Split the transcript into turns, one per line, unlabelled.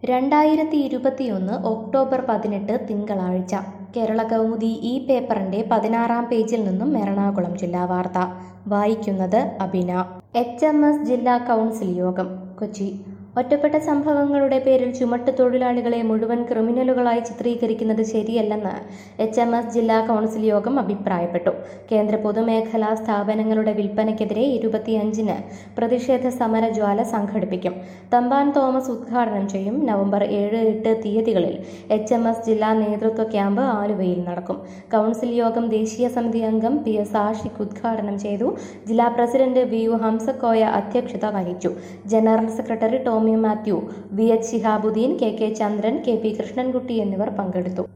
2021 October 18 തിങ്കളാഴ്ച കേരള കൗമുദി ഈ പേപ്പറിന്റെ 16-ാം പേജിൽ നിന്നും എറണാകുളം ജില്ലാ വാർത്ത വായിക്കുന്നത് അബിന. HMS ജില്ലാ കൗൺസിൽ യോഗം കൊച്ചി. ഒറ്റപ്പെട്ട സംഭവങ്ങളുടെ പേരിൽ ചുമട്ടുതൊഴിലാളികളെ മുഴുവൻ ക്രിമിനലുകളായി ചിത്രീകരിക്കുന്നത് ശരിയല്ലെന്ന് HMS ജില്ലാ കൗൺസിൽ യോഗം അഭിപ്രായപ്പെട്ടു. കേന്ദ്ര പൊതുമേഖലാ സ്ഥാപനങ്ങളുടെ വിൽപ്പനയ്ക്കെതിരെ 25-ന് പ്രതിഷേധ സമരജ്വാല സംഘടിപ്പിക്കും. തമ്പാൻ തോമസ് ഉദ്ഘാടനം ചെയ്യും. നവംബർ 7-8 തീയതികളിൽ HMS ജില്ലാ നേതൃത്വ ക്യാമ്പ് ആലുവയിൽ നടക്കും. കൗൺസിൽ യോഗം ദേശീയ സമിതി അംഗം PS ആഷിഖ് ഉദ്ഘാടനം ചെയ്തു. ജില്ലാ പ്രസിഡന്റ് VU ഹംസക്കോയ അധ്യക്ഷത വഹിച്ചു. General secretary Tomy Mathew, VH Shihabuddin, KK Chandran, KP Krishnankutty എന്നിവർ പങ്കെടുത്തു.